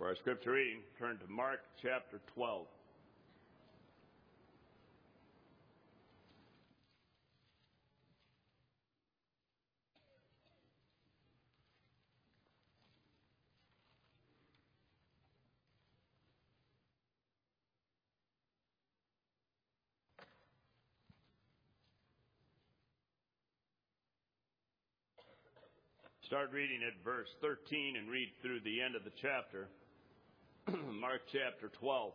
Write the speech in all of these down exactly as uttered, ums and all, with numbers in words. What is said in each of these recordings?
For our scripture reading, turn to Mark chapter twelve. Start reading at verse thirteen and read through the end of the chapter. Mark chapter twelve.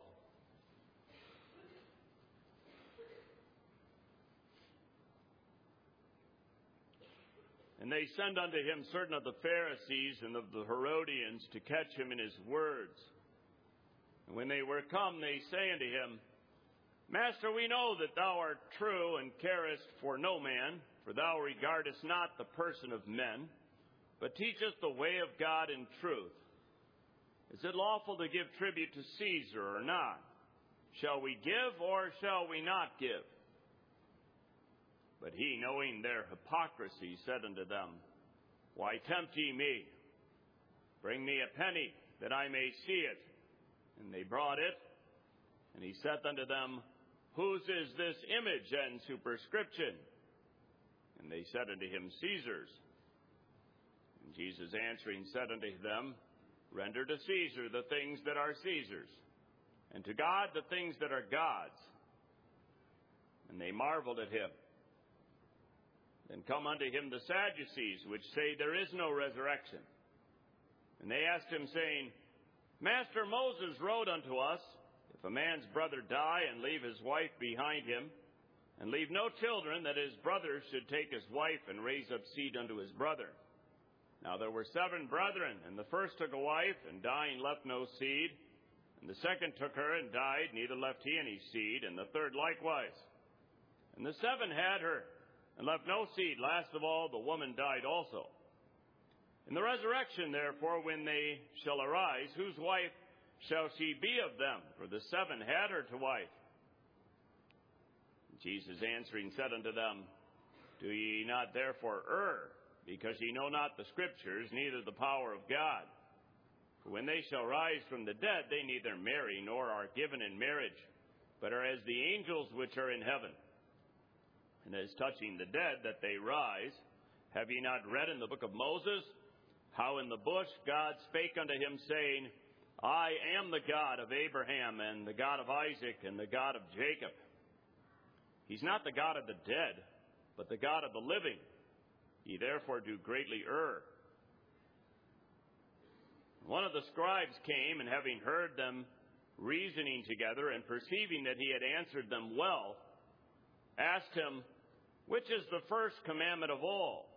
And they sent unto him certain of the Pharisees and of the Herodians to catch him in his words. And when they were come, they say unto him, Master, we know that thou art true and carest for no man, for thou regardest not the person of men, but teachest the way of God in truth. Is it lawful to give tribute to Caesar or not? Shall we give or shall we not give? But he, knowing their hypocrisy, said unto them, Why tempt ye me? Bring me a penny, that I may see it. And they brought it. And he saith unto them, Whose is this image and superscription? And they said unto him, Caesar's. And Jesus answering said unto them, Render to Caesar the things that are Caesar's, and to God the things that are God's. And they marveled at him. Then come unto him the Sadducees, which say there is no resurrection. And they asked him, saying, Master, Moses wrote unto us, If a man's brother die and leave his wife behind him, and leave no children, that his brother should take his wife and raise up seed unto his brother. Now there were seven brethren, and the first took a wife, and dying left no seed. And the second took her, and died, neither left he any seed, and the third likewise. And the seven had her, and left no seed. Last of all, the woman died also. In the resurrection, therefore, when they shall arise, whose wife shall she be of them? For the seven had her to wife. Jesus answering said unto them, Do ye not therefore err, because ye know not the Scriptures, neither the power of God? For when they shall rise from the dead, they neither marry nor are given in marriage, but are as the angels which are in heaven. And as touching the dead that they rise, have ye not read in the book of Moses, how in the bush God spake unto him, saying, I am the God of Abraham, and the God of Isaac, and the God of Jacob. He's not the God of the dead, but the God of the living. Ye therefore do greatly err. One of the scribes came, and having heard them reasoning together, and perceiving that he had answered them well, asked him, Which is the first commandment of all?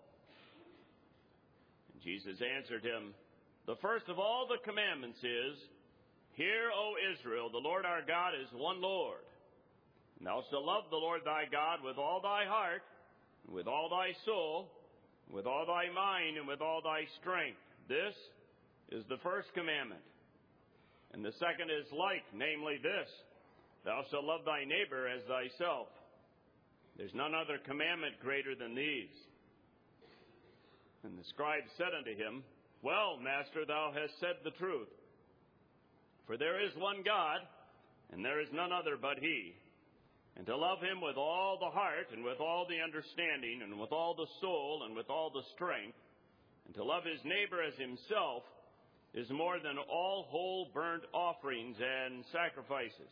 And Jesus answered him, The first of all the commandments is, Hear, O Israel, the Lord our God is one Lord. And thou shalt love the Lord thy God with all thy heart, and with all thy soul, and with all thy mind, and with all thy strength. This is the first commandment. And the second is like, namely this, Thou shalt love thy neighbor as thyself. There's none other commandment greater than these. And the scribe said unto him, Well, Master, thou hast said the truth. For there is one God, and there is none other but he. And to love him with all the heart, and with all the understanding, and with all the soul, and with all the strength, and to love his neighbor as himself, is more than all whole burnt offerings and sacrifices.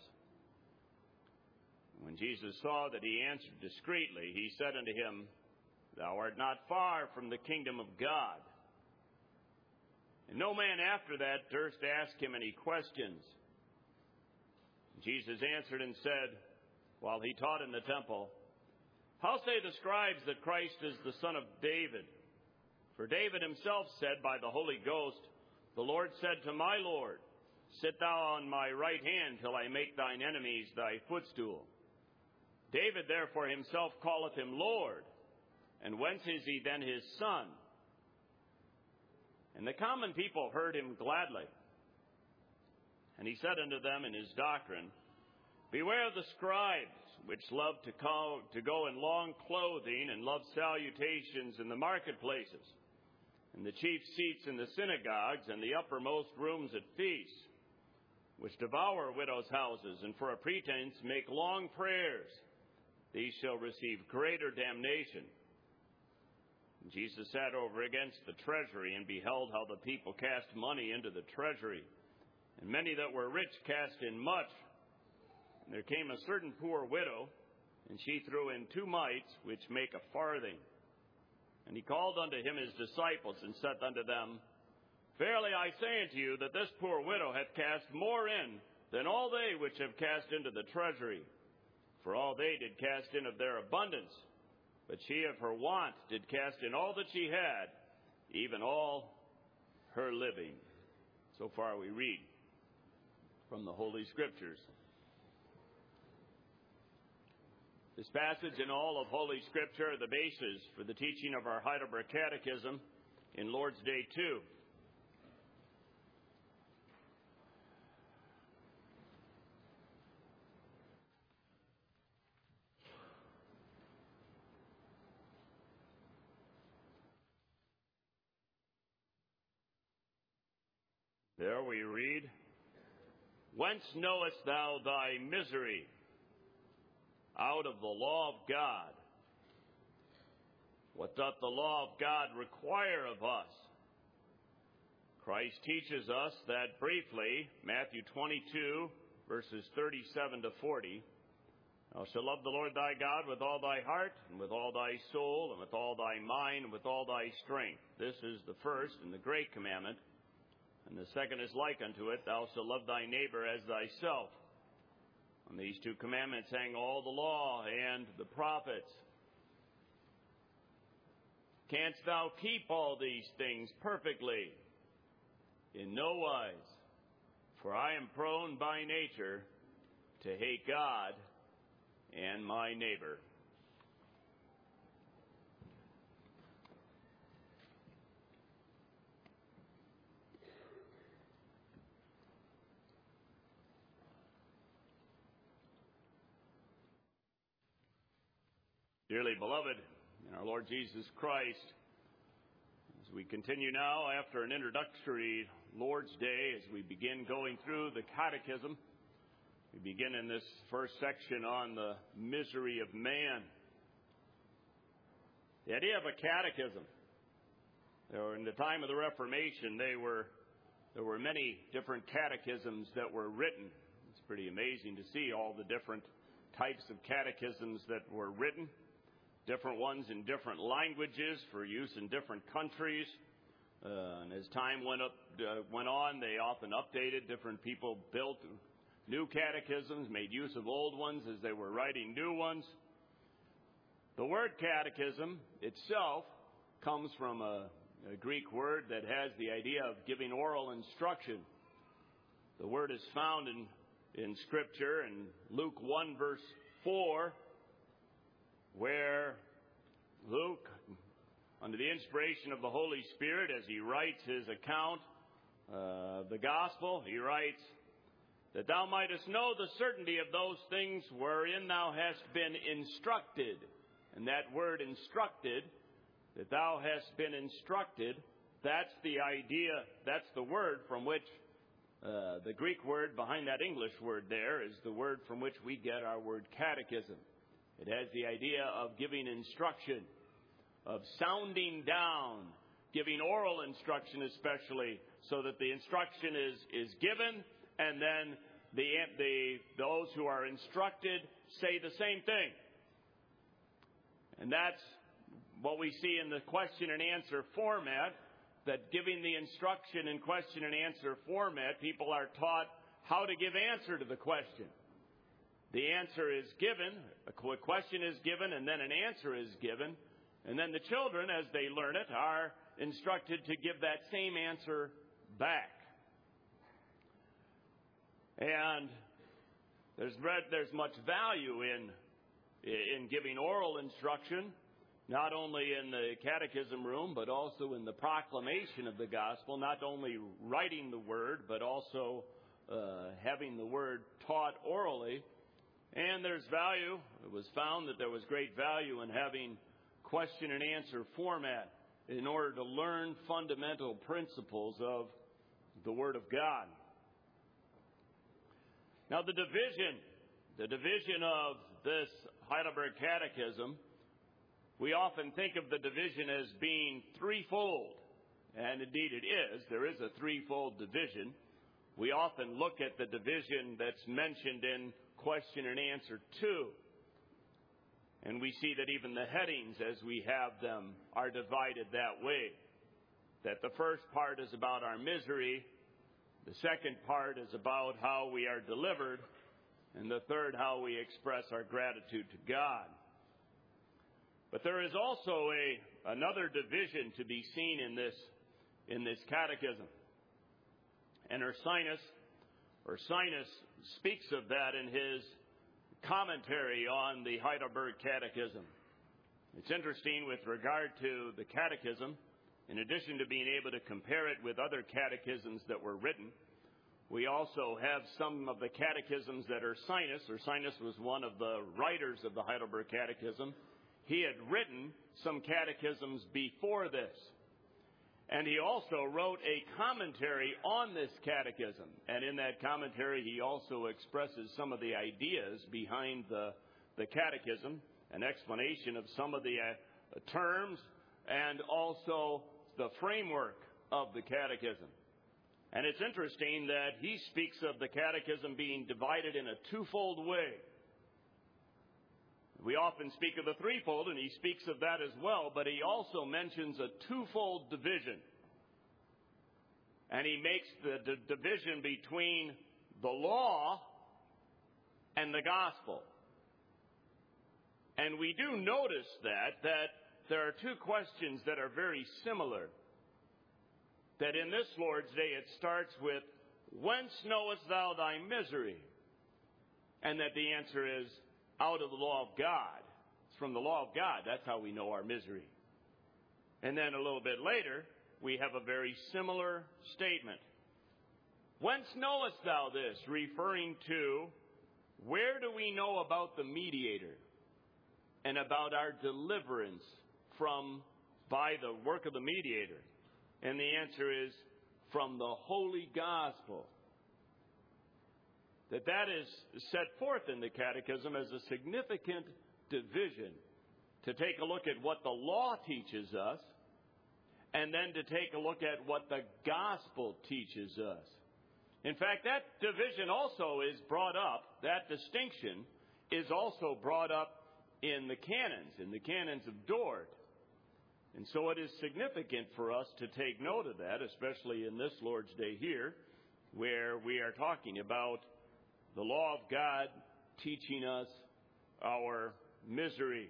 When Jesus saw that he answered discreetly, he said unto him, Thou art not far from the kingdom of God. And no man after that durst ask him any questions. Jesus answered and said, while he taught in the temple, How say the scribes that Christ is the son of David? For David himself said by the Holy Ghost, The Lord said to my Lord, Sit thou on my right hand till I make thine enemies thy footstool. David therefore himself calleth him Lord. And whence is he then his son? And the common people heard him gladly. And he said unto them in his doctrine, Beware of the scribes, which love to, call, to go in long clothing, and love salutations in the marketplaces, and the chief seats in the synagogues, and the uppermost rooms at feasts, which devour widows' houses, and for a pretense make long prayers, these shall receive greater damnation. And Jesus sat over against the treasury, and beheld how the people cast money into the treasury. And many that were rich cast in much. And there came a certain poor widow, and she threw in two mites, which make a farthing. And he called unto him his disciples, and said unto them, Verily I say unto you, that this poor widow hath cast more in than all they which have cast into the treasury. For all they did cast in of their abundance, but she of her want did cast in all that she had, even all her living. So far we read from the Holy Scriptures. This passage and all of Holy Scripture are the basis for the teaching of our Heidelberg Catechism in Lord's Day two. There we read, Whence knowest thou thy misery? Out of the law of God. What doth the law of God require of us? Christ teaches us that briefly, Matthew twenty-two, verses thirty-seven to forty, Thou shalt love the Lord thy God with all thy heart, and with all thy soul, and with all thy mind, and with all thy strength. This is the first and the great commandment. And the second is like unto it, Thou shalt love thy neighbor as thyself. On these two commandments hang all the law and the prophets. Canst thou keep all these things perfectly? In no wise, for I am prone by nature to hate God and my neighbor. Dearly beloved in our Lord Jesus Christ, as we continue now after an introductory Lord's Day, as we begin going through the Catechism, we begin in this first section on the misery of man. The idea of a catechism. There were, in the time of the Reformation, they were there were many different catechisms that were written. It's pretty amazing to see all the different types of catechisms that were written. Different ones in different languages for use in different countries. Uh, and as time went up, uh, went on, they often updated. Different people built new catechisms, made use of old ones as they were writing new ones. The word catechism itself comes from a, a Greek word that has the idea of giving oral instruction. The word is found in, in Scripture in Luke one, verse four, where Luke, under the inspiration of the Holy Spirit, as he writes his account uh, of the gospel, he writes, that thou mightest know the certainty of those things wherein thou hast been instructed. And that word instructed, that thou hast been instructed, that's the idea, that's the word from which, uh, the Greek word behind that English word there is the word from which we get our word catechism. It has the idea of giving instruction, of sounding down, giving oral instruction especially, so that the instruction is, is given, and then the, the those who are instructed say the same thing. And that's what we see in the question and answer format, that giving the instruction in question and answer format, people are taught how to give answer to the question. The answer is given, a question is given, and then an answer is given. And then the children, as they learn it, are instructed to give that same answer back. And there's there's much value in, in giving oral instruction, not only in the catechism room, but also in the proclamation of the gospel, not only writing the word, but also uh, having the word taught orally. And there's value. It was found that there was great value in having question and answer format. in order to learn fundamental principles of the Word of God. Now, the division, the division of this Heidelberg Catechism, we often think of the division as being threefold. And indeed it is. There is a threefold division. We often look at the division that's mentioned in question and answer two. And we see that even the headings, as we have them, are divided that way. That the first part is about our misery. The second part is about how we are delivered. And the third, how we express our gratitude to God. But there is also a another division to be seen in this in this catechism. And Ursinus, Ursinus speaks of that in his commentary on the Heidelberg Catechism. It's interesting with regard to the catechism, in addition to being able to compare it with other catechisms that were written, we also have some of the catechisms that Ursinus, Ursinus was one of the writers of the Heidelberg Catechism. He had written some catechisms before this. And he also wrote a commentary on this catechism. And in that commentary, he also expresses some of the ideas behind the, the catechism, an explanation of some of the uh, terms, and also the framework of the catechism. And it's interesting that he speaks of the catechism being divided in a twofold way. We often speak of the threefold, and he speaks of that as well, but he also mentions a twofold division. And he makes the d- division between the law and the gospel. And we do notice that, that there are two questions that are very similar. That in this Lord's Day it starts with, whence knowest thou thy misery? And that the answer is, out of the law of God. It's from the law of God. That's how we know our misery. And then a little bit later, we have a very similar statement. Whence knowest thou this? Referring to, where do we know about the mediator and about our deliverance from, by the work of the mediator? And the answer is, from the Holy Gospel. That that is set forth in the Catechism as a significant division, to take a look at what the law teaches us, and then to take a look at what the gospel teaches us. In fact, that division also is brought up, that distinction is also brought up in the canons, in the canons of Dort. And so it is significant for us to take note of that, especially in this Lord's Day here, where we are talking about the law of God teaching us our misery.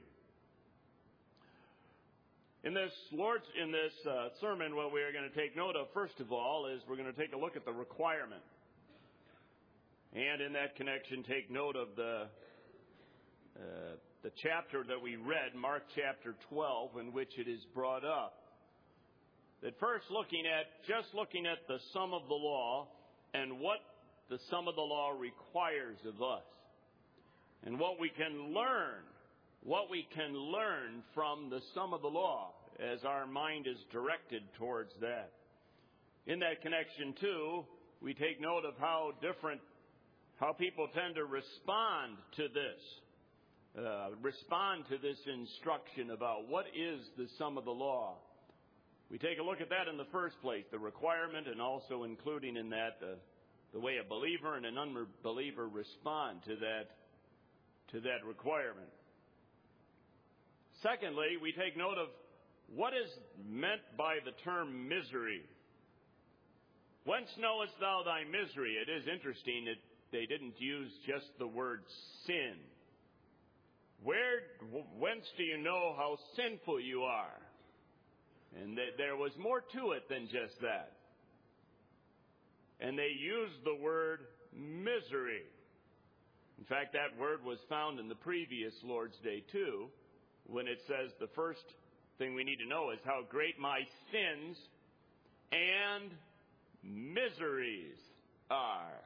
In this Lord's, in this uh, sermon, what we are going to take note of, first of all, is we're going to take a look at the requirement. And in that connection, take note of the uh, the chapter that we read, Mark chapter twelve, in which it is brought up. That first looking at, just looking at the sum of the law and what the sum of the law requires of us. And what we can learn, what we can learn from the sum of the law as our mind is directed towards that. In that connection, too, we take note of how different, how people tend to respond to this, uh, respond to this instruction about what is the sum of the law. We take a look at that in the first place, the requirement, and also including in that the the way a believer and an unbeliever respond to that, to that requirement. Secondly, we take note of what is meant by the term misery. Whence knowest thou thy misery? It is interesting that they didn't use just the word sin. Where, whence do you know how sinful you are? And th- there was more to it than just that. And they used the word misery. In fact, that word was found in the previous Lord's Day too, when it says the first thing we need to know is how great my sins and miseries are.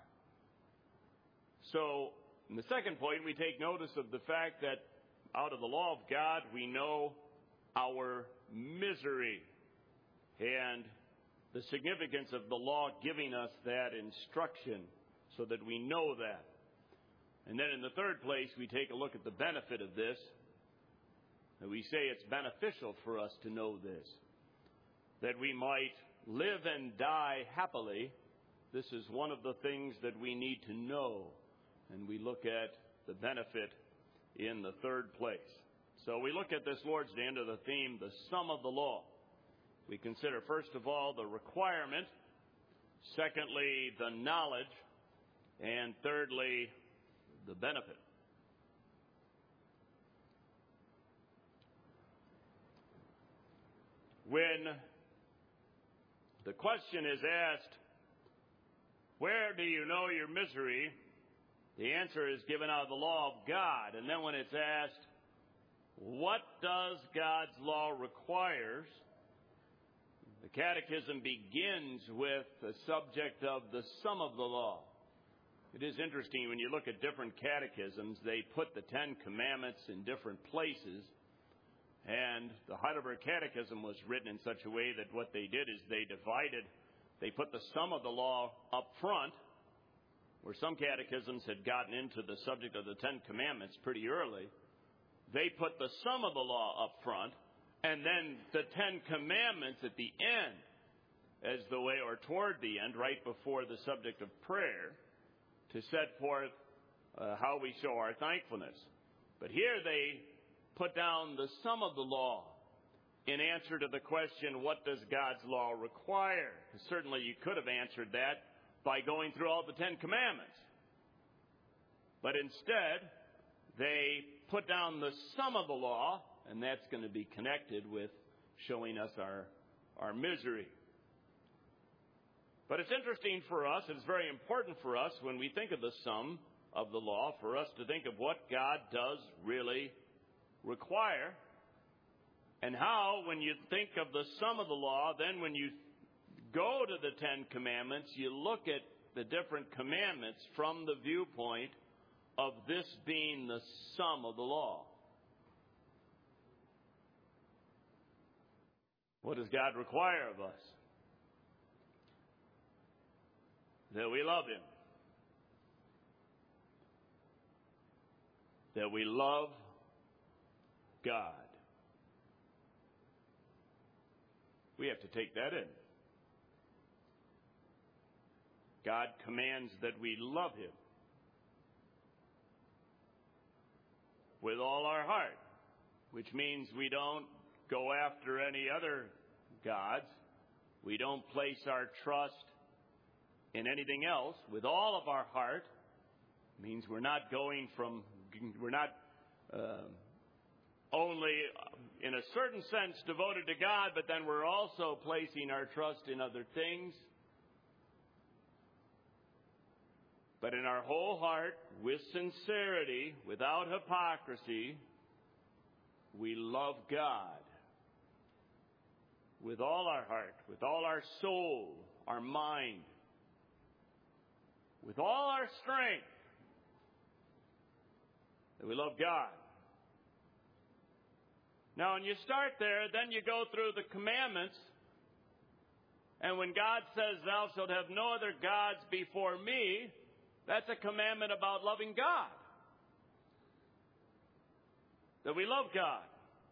So, in the second point, we take notice of the fact that out of the law of God, we know our misery. and the significance of the law giving us that instruction so that we know that. And then in the third place, we take a look at the benefit of this. And we say it's beneficial for us to know this, that we might live and die happily. This is one of the things that we need to know, and we look at the benefit in the third place. So we look at this Lord's Day under the theme, the sum of the law. We consider, first of all, the requirement, secondly, the knowledge, and thirdly, the benefit. When the question is asked, where do you know your misery? The answer is given out of the law of God. And then when it's asked, what does God's law require? The Catechism begins with the subject of the sum of the law. It is interesting when you look at different catechisms, they put the Ten Commandments in different places. And the Heidelberg Catechism was written in such a way that what they did is they divided, they put the sum of the law up front, where some catechisms had gotten into the subject of the Ten Commandments pretty early. They put the sum of the law up front, and then the Ten Commandments at the end, as the way, or toward the end, right before the subject of prayer, to set forth uh, how we show our thankfulness. But here they put down the sum of the law in answer to the question, what does God's law require? Certainly you could have answered that by going through all the Ten Commandments. But instead, they put down the sum of the law, and that's going to be connected with showing us our, our misery. But it's interesting for us, it's very important for us when we think of the sum of the law, for us to think of what God does really require, and how, when you think of the sum of the law, then when you go to the Ten Commandments, you look at the different commandments from the viewpoint of this being the sum of the law. What does God require of us? That we love Him. That we love God. We have to take that in. God commands that we love Him with all our heart, which means we don't go after any other gods. We don't place our trust in anything else. With all of our heart means we're not going from, we're not uh, only in a certain sense devoted to God, but then we're also placing our trust in other things. But in our whole heart, with sincerity, without hypocrisy, we love God with all our heart, with all our soul, our mind, with all our strength, that we love God. Now, when you start there, then you go through the commandments, and when God says, thou shalt have no other gods before me, that's a commandment about loving God. That we love God.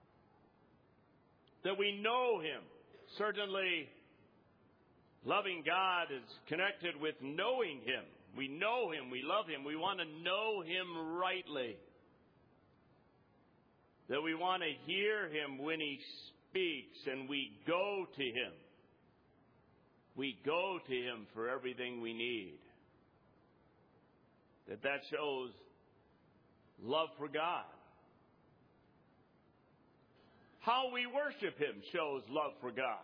That we know Him. Certainly, loving God is connected with knowing Him. We know Him. We love Him. We want to know Him rightly. That we want to hear Him when He speaks, and we go to Him. We go to Him for everything we need. That that shows love for God. How we worship Him shows love for God.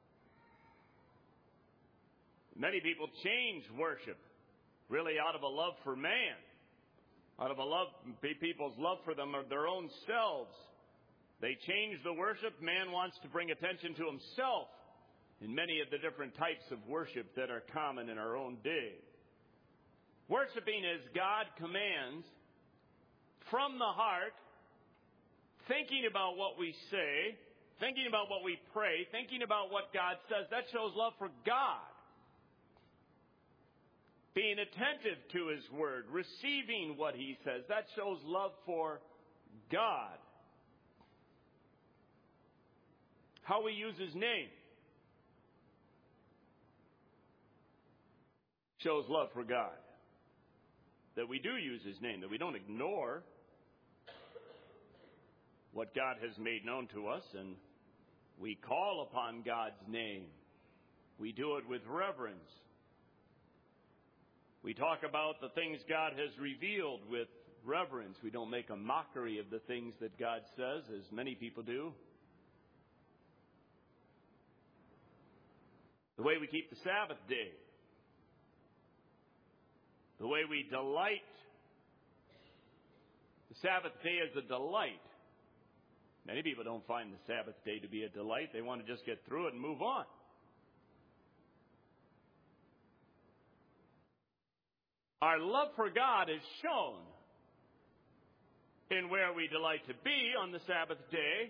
Many people change worship really out of a love for man, out of a love, people's love for them or their own selves. They change the worship. Man wants to bring attention to himself in many of the different types of worship that are common in our own day. Worshiping as God commands, from the heart, thinking about what we say, thinking about what we pray, thinking about what God says, that shows love for God. Being attentive to His Word, receiving what He says, that shows love for God. How we use His name shows love for God. That we do use His name, that we don't ignore what God has made known to us, and we call upon God's name. We do it with reverence. We talk about the things God has revealed with reverence. We don't make a mockery of the things that God says, as many people do. The way we keep the Sabbath day. The way we delight. The Sabbath day is a delight. Many people don't find the Sabbath day to be a delight. They want to just get through it and move on. Our love for God is shown in where we delight to be on the Sabbath day.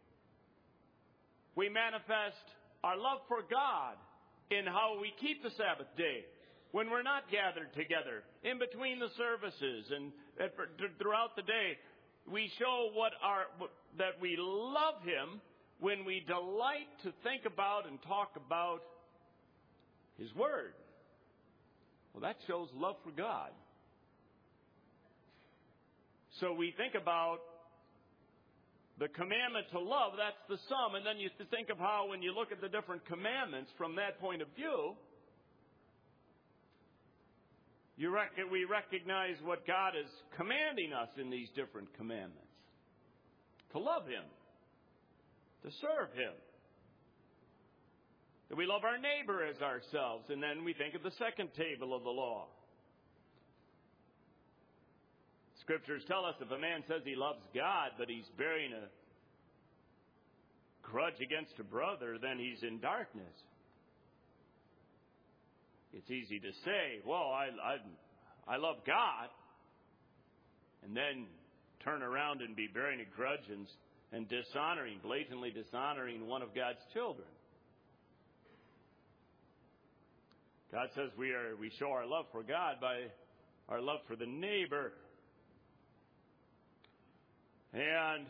We manifest our love for God in how we keep the Sabbath day. When we're not gathered together, in between the services and throughout the day, we show what our that we love Him when we delight to think about and talk about His Word. Well, that shows love for God. So we think about the commandment to love, that's the sum. And then you think of how when you look at the different commandments from that point of view, you rec- we recognize what God is commanding us in these different commandments. To love Him. To serve Him. That we love our neighbor as ourselves. And then we think of the second table of the law. Scriptures tell us if a man says he loves God, but he's bearing a grudge against a brother, then he's in darkness. It's easy to say, well, I, I, I love God, and then turn around and be bearing a grudge and, and dishonoring, blatantly dishonoring one of God's children. God says we are we show our love for God by our love for the neighbor. And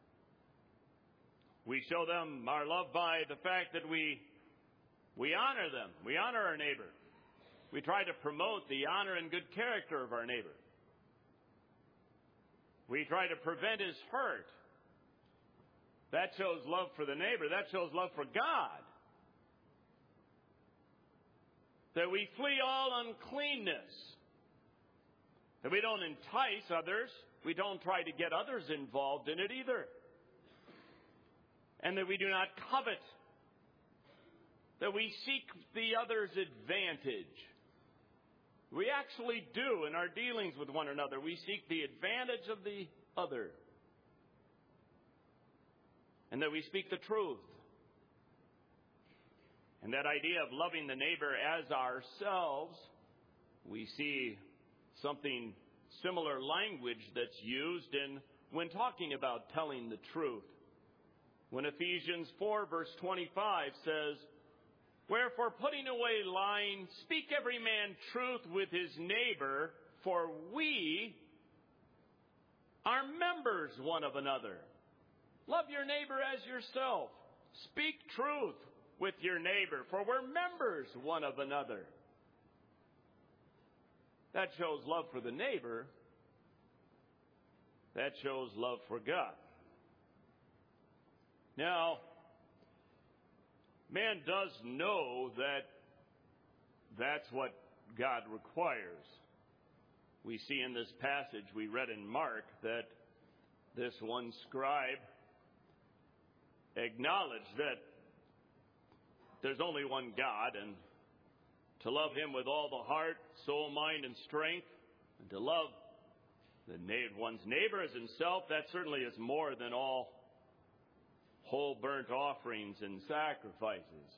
we show them our love by the fact that we we honor them. We honor our neighbor. We try to promote the honor and good character of our neighbor. We try to prevent his hurt. That shows love for the neighbor. That shows love for God. That we flee all uncleanness. That we don't entice others. We don't try to get others involved in it either. And that we do not covet. That we seek the other's advantage. We actually do in our dealings with one another. We seek the advantage of the other. And that we speak the truth. And that idea of loving the neighbor as ourselves, we see something similar language that's used in when talking about telling the truth. When Ephesians four verse twenty-five says, "Wherefore putting away lying, speak every man truth with his neighbor, for we are members one of another." Love your neighbor as yourself. Speak truth with your neighbor, for we're members one of another. That shows love for the neighbor. That shows love for God. Now, man does know that that's what God requires. We see in this passage we read in Mark that this one scribe acknowledged that there's only one God, and to love Him with all the heart, soul, mind, and strength, and to love the na- one's neighbor as himself, that certainly is more than all whole burnt offerings and sacrifices.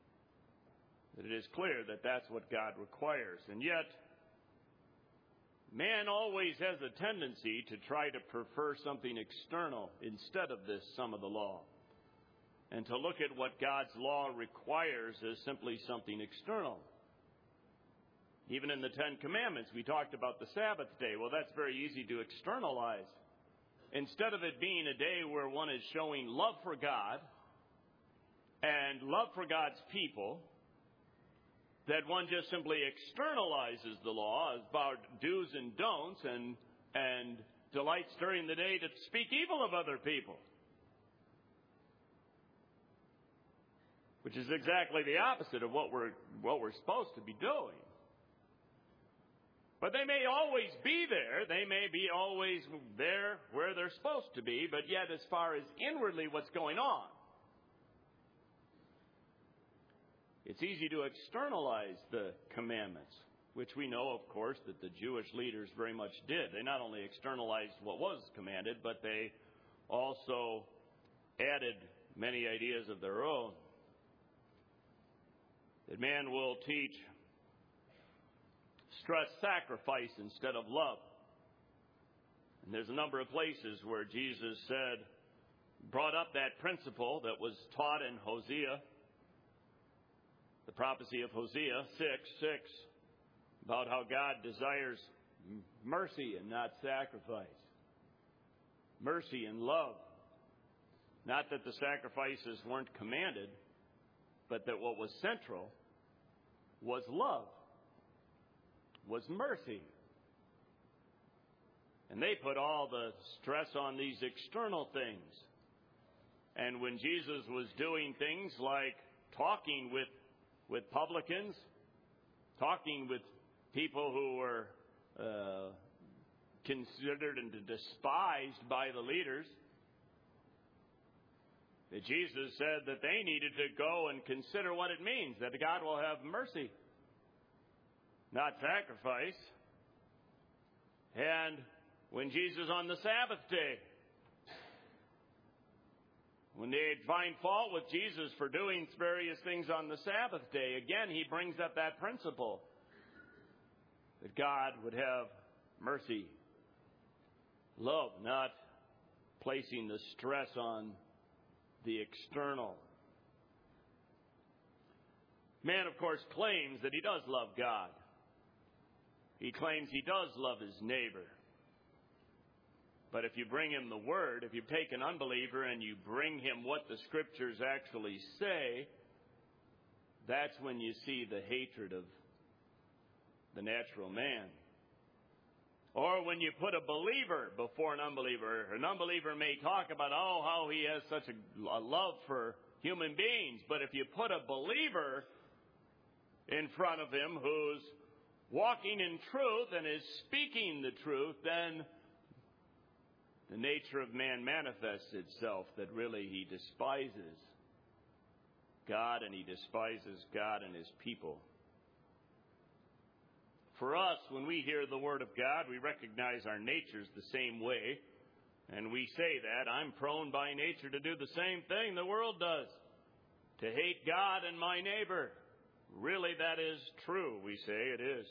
It is clear that that's what God requires. And yet, man always has a tendency to try to prefer something external instead of this sum of the law, and to look at what God's law requires as simply something external. Even in the Ten Commandments, we talked about the Sabbath day. Well, that's very easy to externalize. Instead of it being a day where one is showing love for God and love for God's people, that one just simply externalizes the law about do's and don'ts and, and delights during the day to speak evil of other people. Which is exactly the opposite of what we're, what we're supposed to be doing. But they may always be there. They may be always there where they're supposed to be. But yet, as far as inwardly what's going on, it's easy to externalize the commandments, which we know, of course, that the Jewish leaders very much did. They not only externalized what was commanded, but they also added many ideas of their own. That man will teach, stress sacrifice instead of love. And there's a number of places where Jesus said, brought up that principle that was taught in Hosea, the prophecy of Hosea six six, about how God desires mercy and not sacrifice. Mercy and love. Not that the sacrifices weren't commanded, but that what was central was love, was mercy. And they put all the stress on these external things. And when Jesus was doing things like talking with with publicans, talking with people who were uh, considered and despised by the leaders, that Jesus said that they needed to go and consider what it means, that God will have mercy, not sacrifice. And when Jesus on the Sabbath day, when they find fault with Jesus for doing various things on the Sabbath day, again, he brings up that principle that God would have mercy, love, not placing the stress on the external. Man, of course, claims that he does love God. He claims he does love his neighbor. But if you bring him the Word, if you take an unbeliever and you bring him what the Scriptures actually say, that's when you see the hatred of the natural man. Or when you put a believer before an unbeliever, an unbeliever may talk about, oh, how he has such a, a love for human beings. But if you put a believer in front of him who's walking in truth and is speaking the truth, then the nature of man manifests itself, that really he despises God and he despises God and his people. For us, when we hear the Word of God, we recognize our natures the same way. And we say that, I'm prone by nature to do the same thing the world does, to hate God and my neighbor. Really, that is true, we say it is.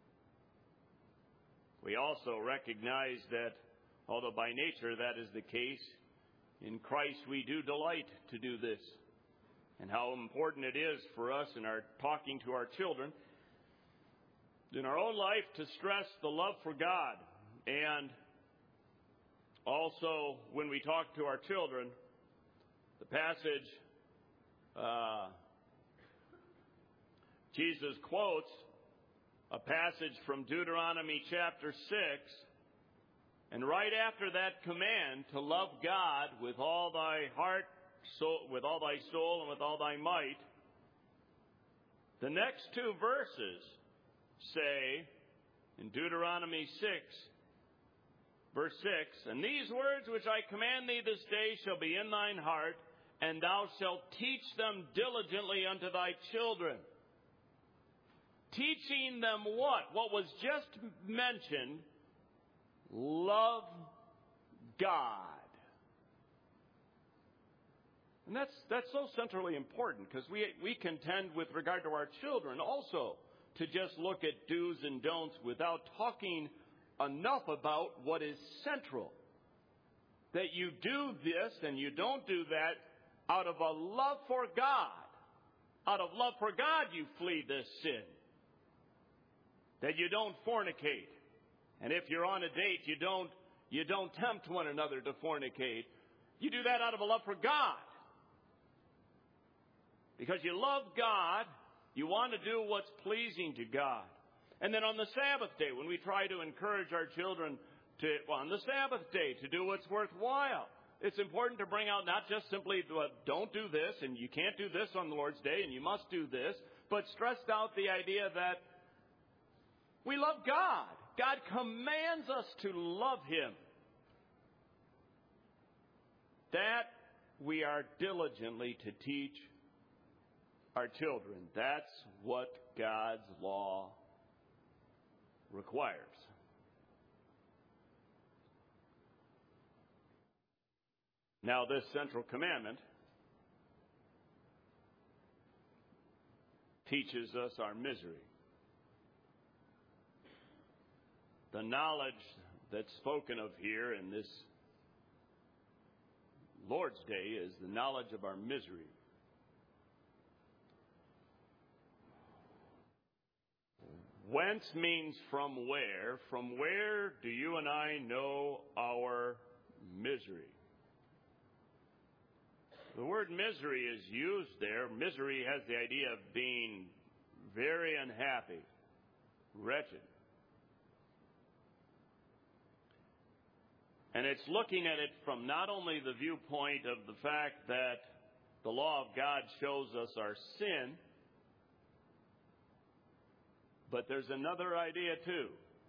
We also recognize that, although by nature that is the case, in Christ we do delight to do this. And how important it is for us in our talking to our children, in our own life, to stress the love for God. And also, when we talk to our children, the passage uh, Jesus quotes, a passage from Deuteronomy chapter six, and right after that command to love God with all thy heart, soul, with all thy soul, and with all thy might, the next two verses say, in Deuteronomy six, verse six, and these words which I command thee this day shall be in thine heart, and thou shalt teach them diligently unto thy children. Teaching them what? What was just mentioned, love God. And that's that's so centrally important, because we we contend with regard to our children also to just look at do's and don'ts without talking enough about what is central. That you do this and you don't do that out of a love for God. Out of love for God you flee this sin. That you don't fornicate. And if you're on a date, you don't, you don't tempt one another to fornicate. You do that out of a love for God. Because you love God, you want to do what's pleasing to God. And then on the Sabbath day, when we try to encourage our children to, well, on the Sabbath day, to do what's worthwhile, it's important to bring out not just simply, well, don't do this, and you can't do this on the Lord's day, and you must do this, but stressed out the idea that we love God. God commands us to love Him. That we are diligently to teach our children. That's what God's law requires. Now, this central commandment teaches us our misery. The knowledge that's spoken of here in this Lord's Day is the knowledge of our misery. Whence means from where. From where do you and I know our misery? The word misery is used there. Misery has the idea of being very unhappy, wretched. And it's looking at it from not only the viewpoint of the fact that the law of God shows us our sin, but there's another idea too.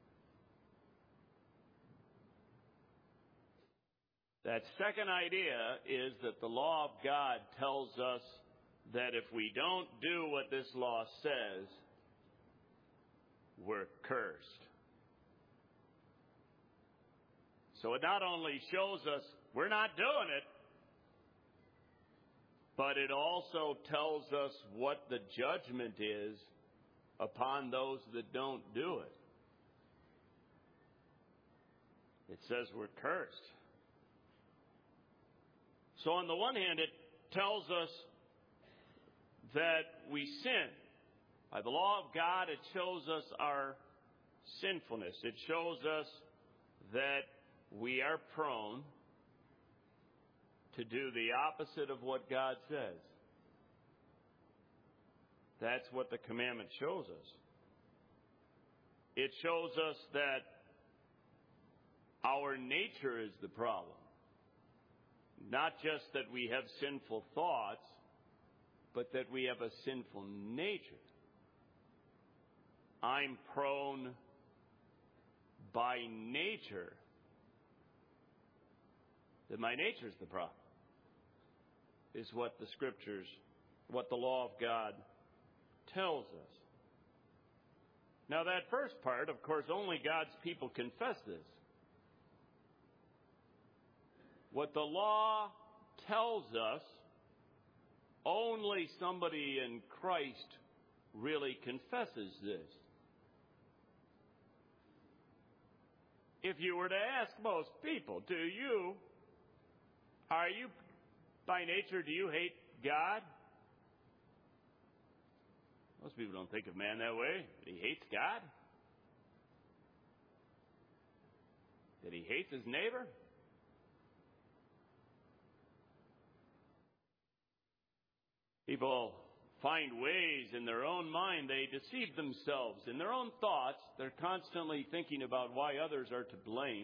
That second idea is that the law of God tells us that if we don't do what this law says, we're cursed. So it not only shows us we're not doing it, but it also tells us what the judgment is upon those that don't do it. It says we're cursed. So on the one hand, it tells us that we sin. By the law of God, it shows us our sinfulness. It shows us that we are prone to do the opposite of what God says. That's what the commandment shows us. It shows us that our nature is the problem. Not just that we have sinful thoughts, but that we have a sinful nature. I'm prone by nature. That my nature is the problem. Is what the Scriptures, what the law of God tells us. Now that first part, of course, only God's people confess this. What the law tells us, only somebody in Christ really confesses this. If you were to ask most people, do you, are you, by nature, do you hate God? Most people don't think of man that way. That he hates God? That he hates his neighbor? People find ways in their own mind, they deceive themselves. In their own thoughts, they're constantly thinking about why others are to blame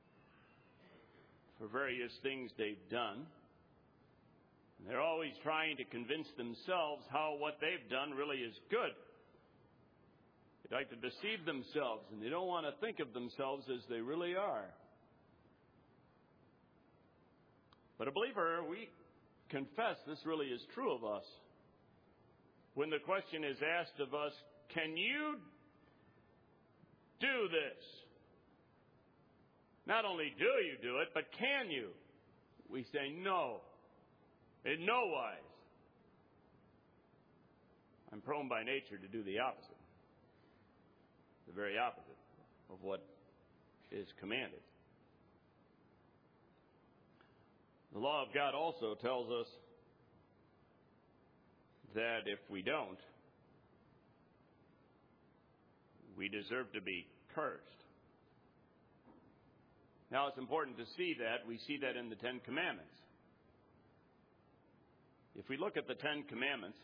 for various things they've done. And they're always trying to convince themselves how what they've done really is good. They like to deceive themselves, and they don't want to think of themselves as they really are. But a believer, we confess this really is true of us. When the question is asked of us, can you do this? Not only do you do it, but can you? We say no. In no wise. I'm prone by nature to do the opposite. The very opposite of what is commanded. The law of God also tells us that if we don't, we deserve to be cursed. Now, it's important to see that. We see that in the Ten Commandments. If we look at the Ten Commandments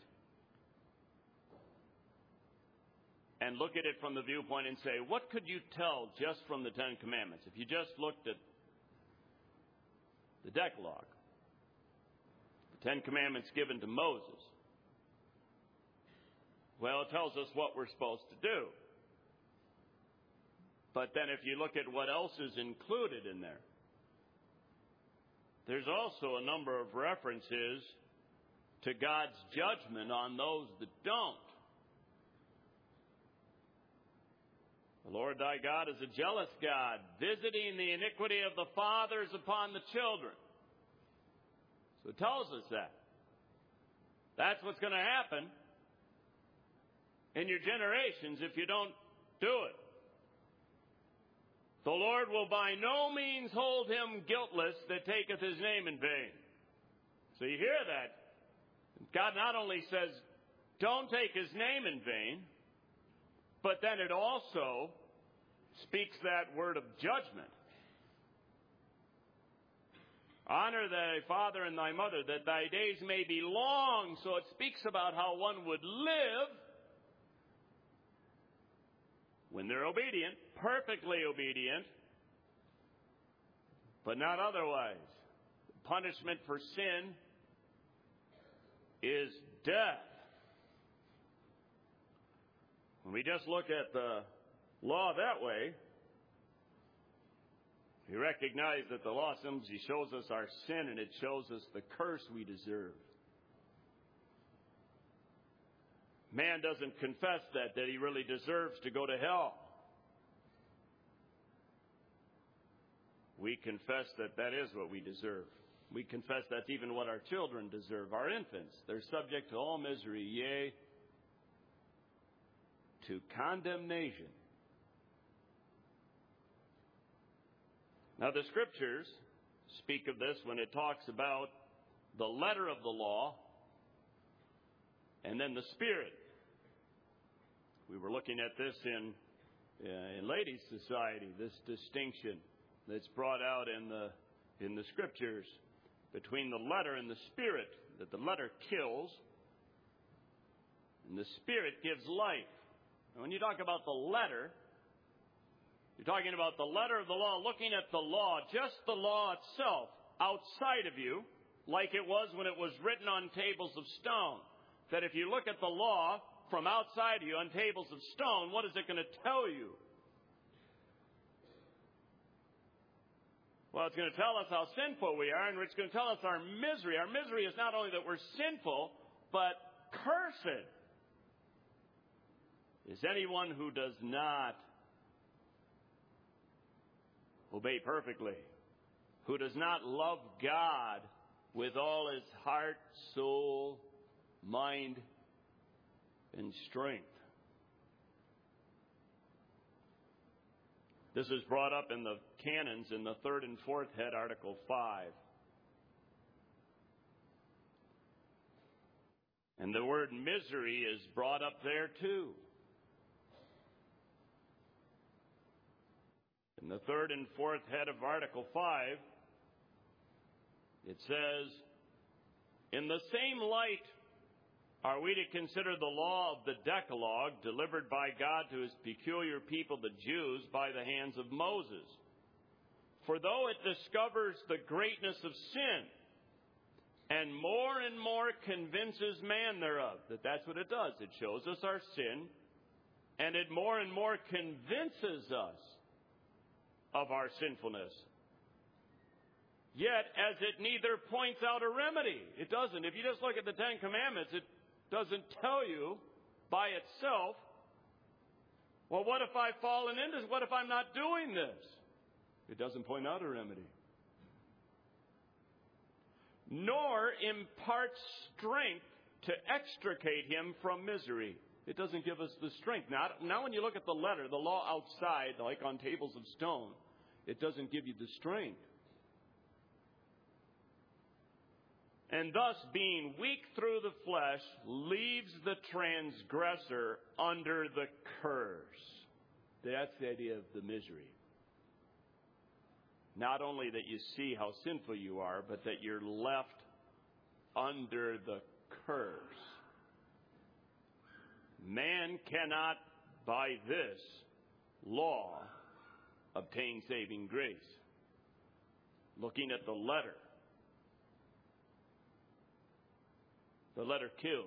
and look at it from the viewpoint and say, what could you tell just from the Ten Commandments? If you just looked at the Decalogue, the Ten Commandments given to Moses, well, it tells us what we're supposed to do. But then if you look at what else is included in there, there's also a number of references to God's judgment on those that don't. The Lord thy God is a jealous God, visiting the iniquity of the fathers upon the children. So it tells us that. That's what's going to happen in your generations if you don't do it. The Lord will by no means hold him guiltless that taketh his name in vain. So you hear that. God not only says, don't take his name in vain, but then it also speaks that word of judgment. Honor thy father and thy mother, that thy days may be long. So it speaks about how one would live when they're obedient, perfectly obedient, but not otherwise. The punishment for sin is death. When we just look at the law that way, we recognize that the law simply shows us our sin and it shows us the curse we deserve. Man doesn't confess that, that he really deserves to go to hell. We confess that that is what we deserve. We confess that's even what our children deserve, our infants. They're subject to all misery, yea, to condemnation. Now, the Scriptures speak of this when it talks about the letter of the law and then the Spirit. We were looking at this in, uh, in Ladies' Society, this distinction that's brought out in the, in the Scriptures between the letter and the Spirit, that the letter kills and the Spirit gives life. And when you talk about the letter, you're talking about the letter of the law, looking at the law, just the law itself, outside of you, like it was when it was written on tables of stone. That if you look at the law from outside of you on tables of stone, what is it going to tell you? Well, it's going to tell us how sinful we are, and it's going to tell us our misery. Our misery is not only that we're sinful, but cursed is anyone who does not obey perfectly, who does not love God with all his heart, soul, mind, and strength. This is brought up in the canons in the third and fourth head, Article five. And the word misery is brought up there too. In the third and fourth head of Article five, it says, in the same light are we to consider the law of the Decalogue delivered by God to his peculiar people, the Jews, by the hands of Moses. For though it discovers the greatness of sin, and more and more convinces man thereof, that that's what it does. It shows us our sin, and it more and more convinces us of our sinfulness. Yet, as it neither points out a remedy, it doesn't. If you just look at the Ten Commandments, it doesn't tell you by itself, well, what if I've fallen into this? What if I'm not doing this? It doesn't point out a remedy. Nor imparts strength to extricate him from misery. It doesn't give us the strength. Now, now when you look at the letter, the law outside, like on tables of stone, It doesn't give you the strength. And thus, being weak through the flesh, leaves the transgressor under the curse. That's the idea of the misery. Not only that you see how sinful you are, but that you're left under the curse. Man cannot, by this law, obtain saving grace. Looking at the letter, the letter kills.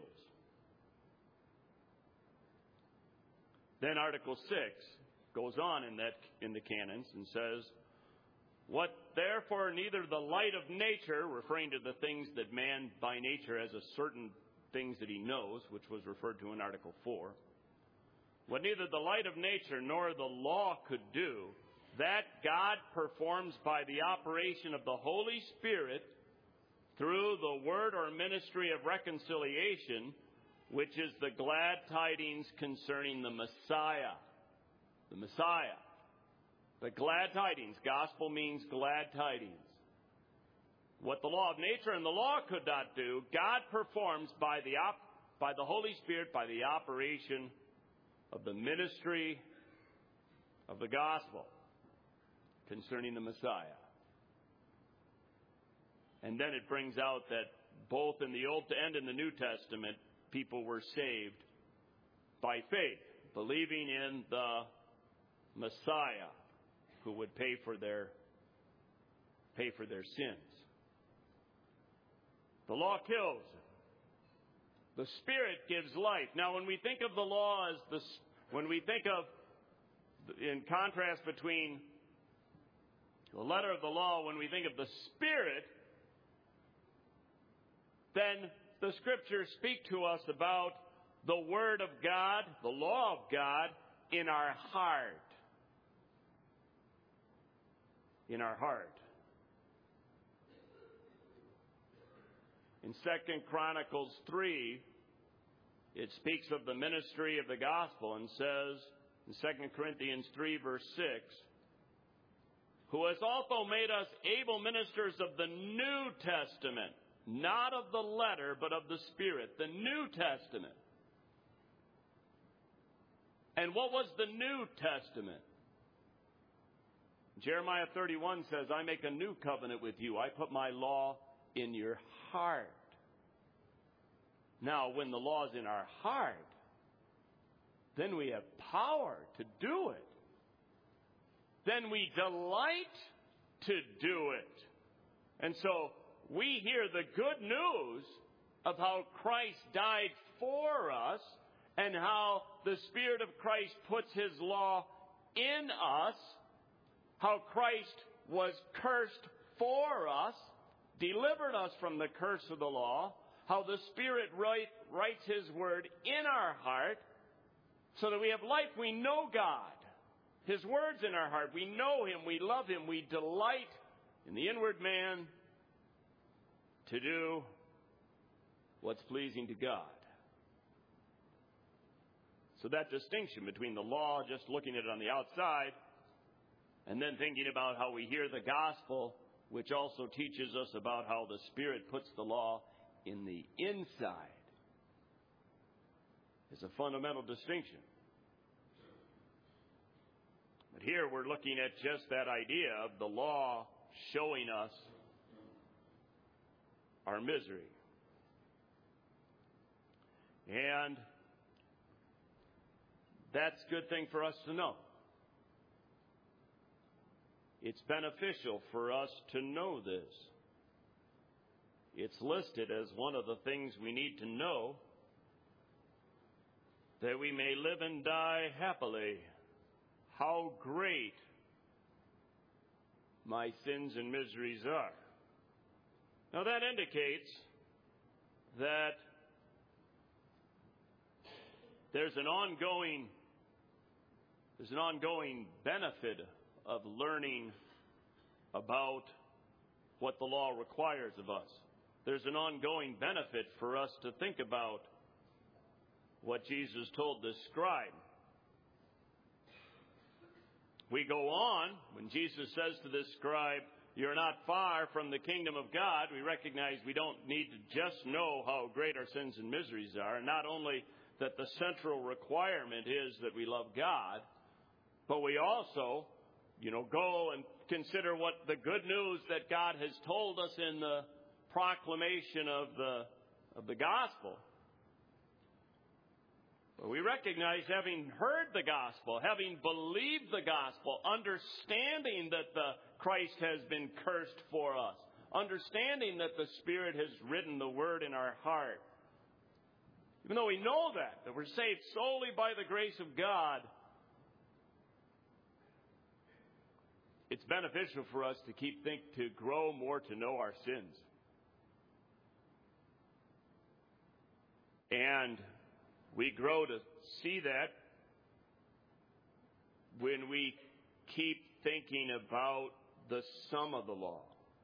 Then Article six goes on in that in the canons and says, what therefore neither the light of nature, referring to the things that man by nature has a certain things that he knows, which was referred to in Article four, what neither the light of nature nor the law could do, that God performs by the operation of the Holy Spirit through the word or ministry of reconciliation, which is the glad tidings concerning the Messiah. The Messiah. The glad tidings. Gospel means glad tidings. What the law of nature and the law could not do, God performs by the op- by the Holy Spirit, by the operation of the ministry of the gospel concerning the Messiah. And then it brings out that both in the Old and in the New Testament, people were saved by faith, believing in the Messiah who would pay for their pay for their sins. The law kills. The Spirit gives life. Now, when we think of the law as the, when we think of, in contrast between the letter of the law, when we think of the Spirit, then the Scriptures speak to us about the Word of God, the law of God, in our heart. In our heart. In Second Chronicles three, it speaks of the ministry of the gospel and says, in Second Corinthians three, verse six, who has also made us able ministers of the New Testament, not of the letter, but of the Spirit, the New Testament. And what was the New Testament? Jeremiah thirty-one says, I make a new covenant with you. I put my law in your heart. Now, when the law is in our heart, then we have power to do it. Then we delight to do it. And so we hear the good news of how Christ died for us and how the Spirit of Christ puts His law in us, how Christ was cursed for us, delivered us from the curse of the law, how the Spirit write, writes His word in our heart so that we have life. We know God. His word's in our heart. We know Him. We love Him. We delight in the inward man to do what's pleasing to God. So that distinction between the law, just looking at it on the outside, and then thinking about how we hear the gospel, which also teaches us about how the Spirit puts the law in the inside, is a fundamental distinction. But here we're looking at just that idea of the law showing us our misery. And that's a good thing for us to know. It's beneficial for us to know this. It's listed as one of the things we need to know, that we may live and die happily. How great my sins and miseries are. Now that indicates that there's an ongoing, there's an ongoing benefit of learning about what the law requires of us. There's an ongoing benefit for us to think about what Jesus told the scribe we go on, when Jesus says to this scribe, "You're not far from the kingdom of God," we recognize we don't need to just know how great our sins and miseries are, and not only that the central requirement is that we love God, but we also, you know, go and consider what the good news that God has told us in the proclamation of the of the gospel. But we recognize, having heard the gospel, having believed the gospel, understanding that the Christ has been cursed for us, understanding that the Spirit has written the word in our heart, even though we know that, that we're saved solely by the grace of God, it's beneficial for us to keep think to grow more to know our sins. And we grow to see that when we keep thinking about the sum of the law.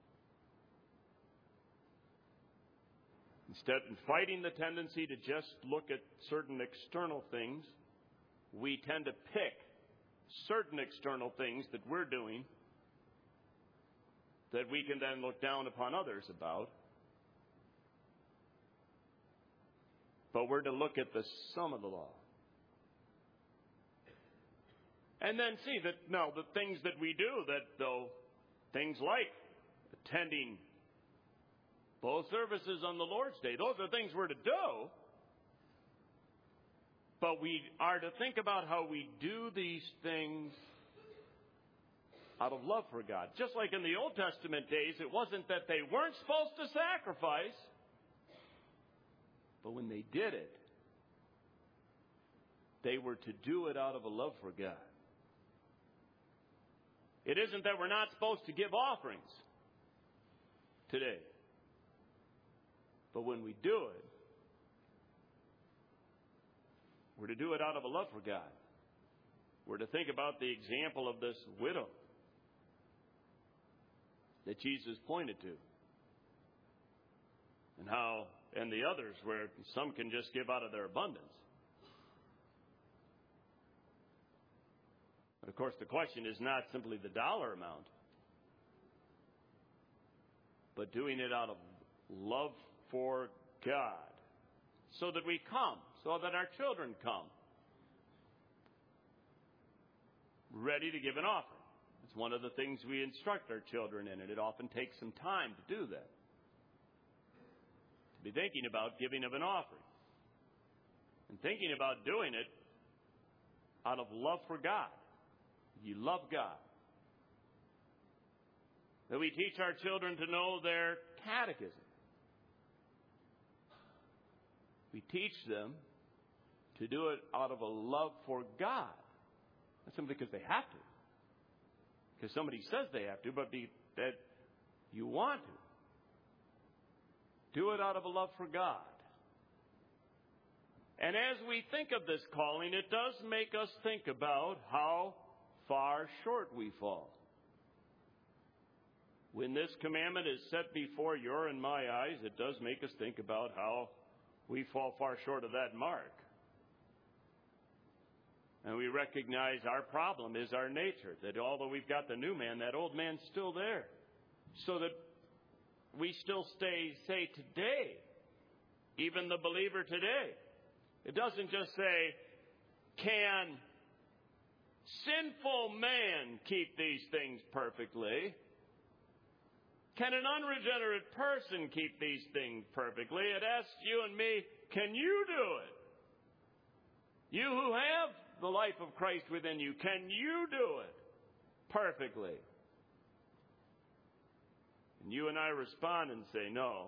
Instead of fighting the tendency to just look at certain external things, we tend to pick certain external things that we're doing that we can then look down upon others about. But we're to look at the sum of the law. And then see that, now, the things that we do, that though, things like attending both services on the Lord's Day, those are things we're to do. But we are to think about how we do these things out of love for God. Just like in the Old Testament days, it wasn't that they weren't supposed to sacrifice, but when they did it, they were to do it out of a love for God. It isn't that we're not supposed to give offerings today. But when we do it, we're to do it out of a love for God. We're to think about the example of this widow that Jesus pointed to. And how, and the others, where some can just give out of their abundance. But of course, the question is not simply the dollar amount, but doing it out of love for God, so that we come, so that our children come, ready to give an offering. It's one of the things we instruct our children in, and it often takes some time to do that. To be thinking about giving of an offering, and thinking about doing it out of love for God. You love God. That we teach our children to know their catechism. We teach them to do it out of a love for God. Not simply because they have to. Because somebody says they have to, but be, that you want to. Do it out of a love for God. And as we think of this calling, it does make us think about how far short we fall. When this commandment is set before your and my eyes, it does make us think about how we fall far short of that mark. And we recognize our problem is our nature, that although we've got the new man, that old man's still there. So that we still stay, say today, even the believer today. It doesn't just say, can sinful man keep these things perfectly? Can an unregenerate person keep these things perfectly? It asks you and me, can you do it? You who have the life of Christ within you, can you do it perfectly? And you and I respond and say, no.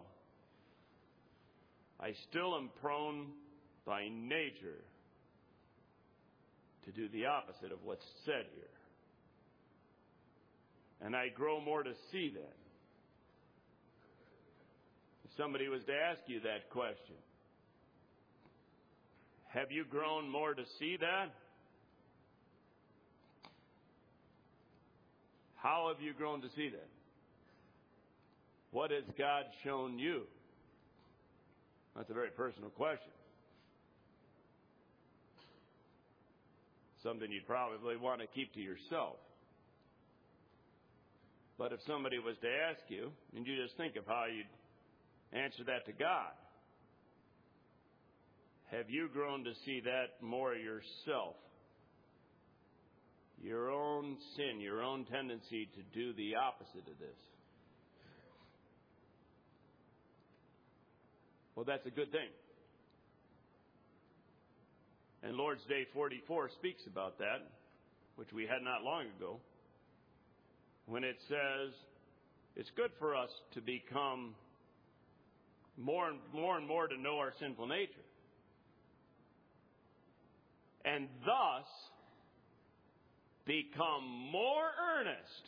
I still am prone by nature to do the opposite of what's said here. And I grow more to see that. If somebody was to ask you that question, have you grown more to see that? How have you grown to see that? What has God shown you? That's a very personal question. something you'd probably want to keep to yourself. But if somebody was to ask you, and you just think of how you'd answer that to God, have you grown to see that more yourself? Your own sin, your own tendency to do the opposite of this. Well, that's a good thing. And Lord's Day forty-four speaks about that, which we had not long ago, when it says it's good for us to become more and more and more to know our sinful nature. And thus become more earnest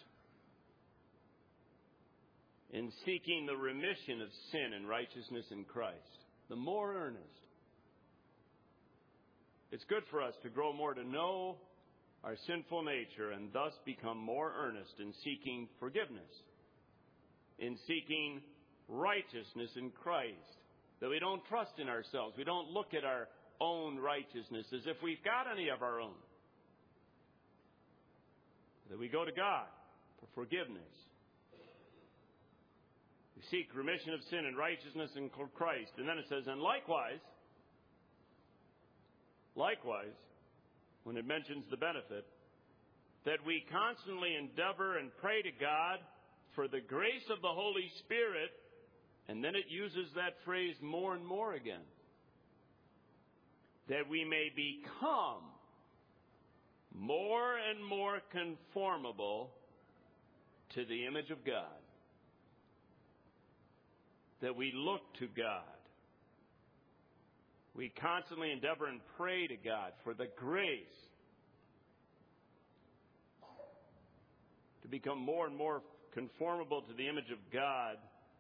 in seeking the remission of sin and righteousness in Christ. The more earnest. It's good for us to grow more to know our sinful nature and thus become more earnest in seeking forgiveness, in seeking righteousness in Christ. That we don't trust in ourselves. We don't look at our own righteousness as if we've got any of our own. That we go to God for forgiveness. We seek remission of sin and righteousness in Christ. And then it says, and likewise, likewise, when it mentions the benefit, that we constantly endeavor and pray to God for the grace of the Holy Spirit, and then it uses that phrase more and more again, that we may become more and more conformable to the image of God. That we look to God. We constantly endeavor and pray to God for the grace to become more and more conformable to the image of God,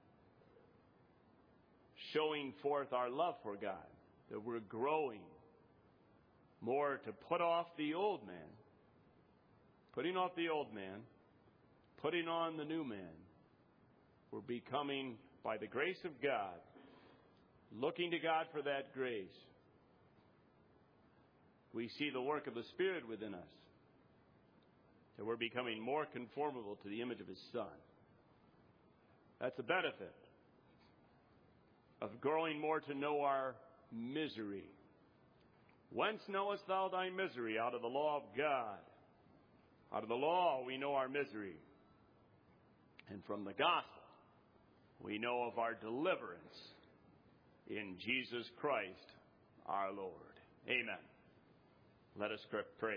showing forth our love for God. That we're growing more to put off the old man, putting off the old man, putting on the new man. We're becoming, by the grace of God, looking to God for that grace. We see the work of the Spirit within us, that we're becoming more conformable to the image of His Son. That's a benefit of growing more to know our misery. Whence knowest thou thy misery? Out of the law of God. Out of the law we know our misery. And from the gospel we know of our deliverance in Jesus Christ our Lord. Amen. Let us pray.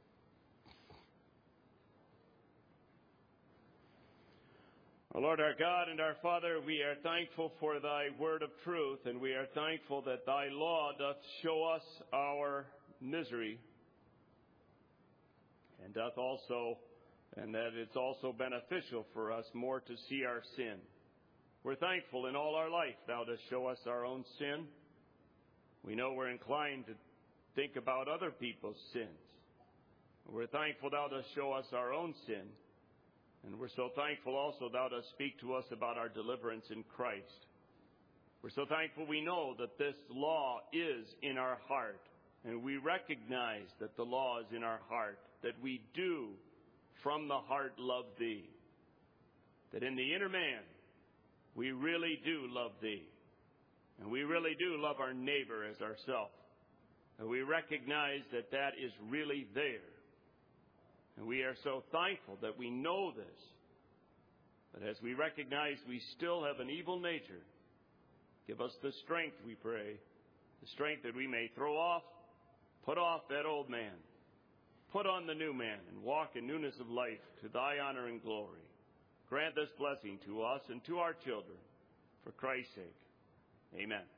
O Lord our God and our Father, we are thankful for thy word of truth, and we are thankful that thy law doth show us our misery, and doth also, and that it's also beneficial for us more to see our sin. We're thankful in all our life thou dost show us our own sin. We know we're inclined to think about other people's sins. We're thankful thou dost show us our own sin. And we're so thankful also thou dost speak to us about our deliverance in Christ. We're so thankful we know that this law is in our heart. And we recognize that the law is in our heart. That we do from the heart love thee. That in the inner man we really do love thee. And we really do love our neighbor as ourselves. And we recognize that that is really there. And we are so thankful that we know this. But as we recognize we still have an evil nature, give us the strength, we pray, the strength that we may throw off, put off that old man, put on the new man, and walk in newness of life to thy honor and glory. Grant this blessing to us and to our children, for Christ's sake. Amen.